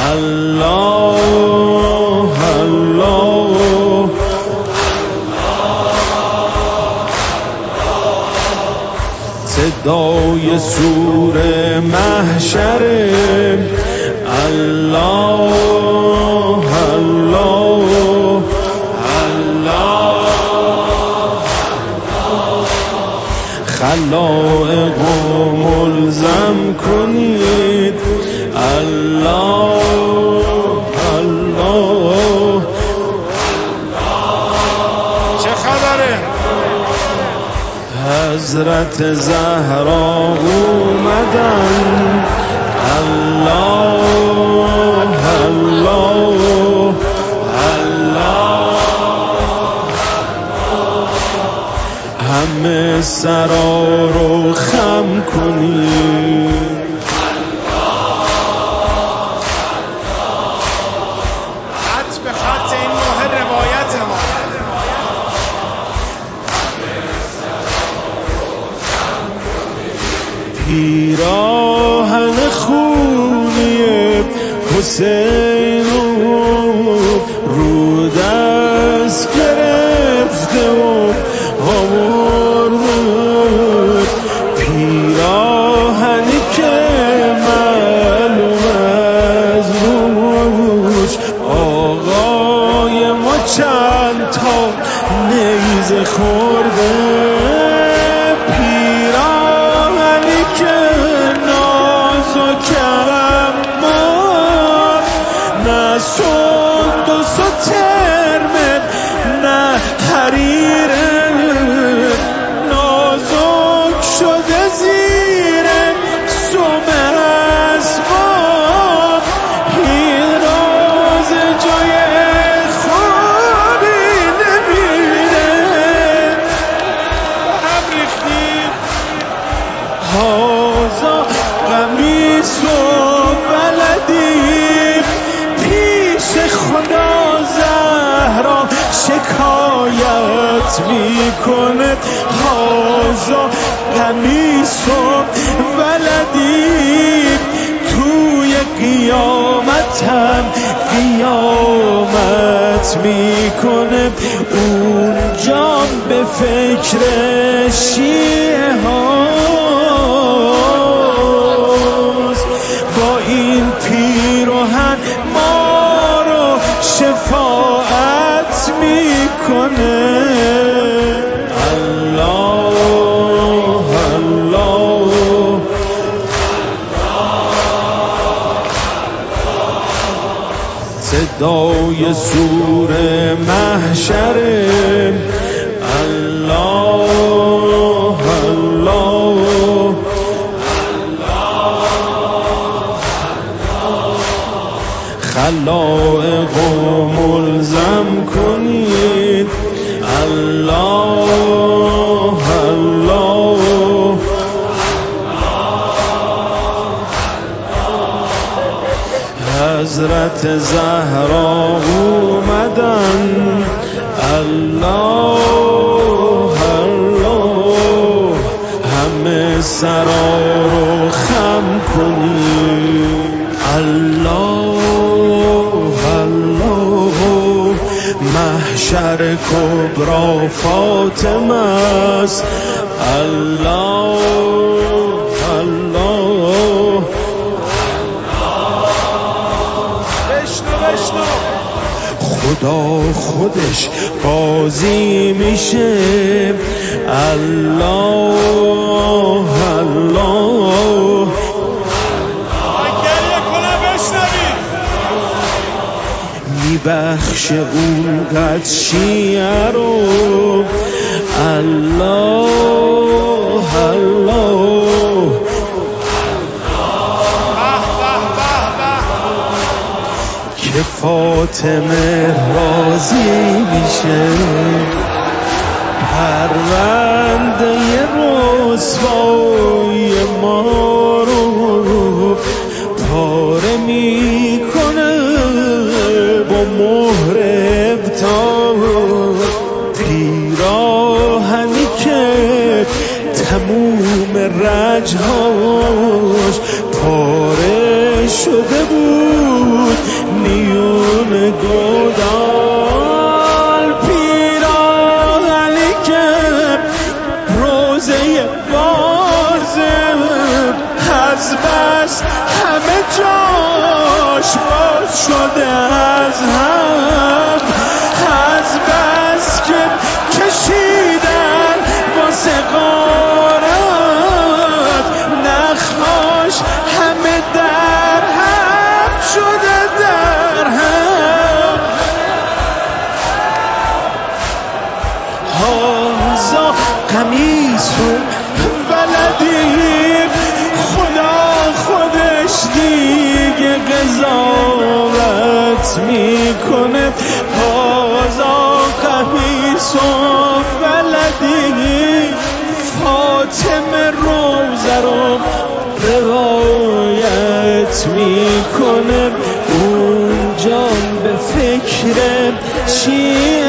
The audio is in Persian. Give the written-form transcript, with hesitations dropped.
الله الله صدای سور محشر الله الله الله خلائق ملزم کنید الله الله چه خبره؟ حضرت زهرا اومدن الله الله همه سرا رو خم کنید خط به خط این ماه روایت ما پیراهن خونی حسین رو دست گرفته و آورد پیراهنی که معلوم از روش آقای ما چند تا نیزه خورده پیراهنی که نازکم نه سندس و ترمن نه حریره نازک شده زیر سم اسباب این راز جای خوابی نمیره هم ریختیم هازا قمیص و بلدی پیش خدا زهرا شکایت میکنه هازا قمیص و بلدی توی قیامتم قیامت میکنه اونجا به فکر شیعه هاست با این پیراهن ما رو شفاعت میکنه الله الله صدای سور محشر الله الله خلائق ملزم کنید الله الله حضرت زهرا اومدن الله الله همه سرا رو خم کنید الله الله محشر کبرا فاطمه است الله الله خدا خودش قاضی میشه الله الله میبخشه اونقدر شیعه رو الله الله که فاطمه راضی میشه پرونده رسوای ما رو پاره میکنه با مهر ابطال پیراهنی که تموم رجهاش پاره شده بود گودال پیراهنی که روزه بازه از بس همه جاش باز شده از هم از بس که کشیدن واسه غارت نخماش همه در هم شده در هم هازا قمیصو بلدی خدا خودش دیگه قضاوت میکنه هازا قمیصو بلدی فاطمه روزه رو روایت میکنه اون جان به فکر چی